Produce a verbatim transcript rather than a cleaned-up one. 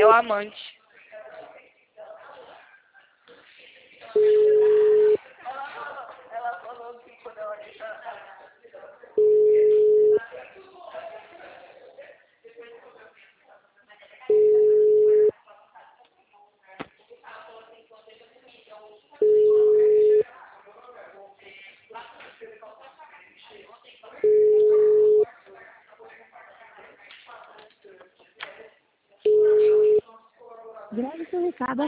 É o amante. Ela falou que quando ela Grave seu recado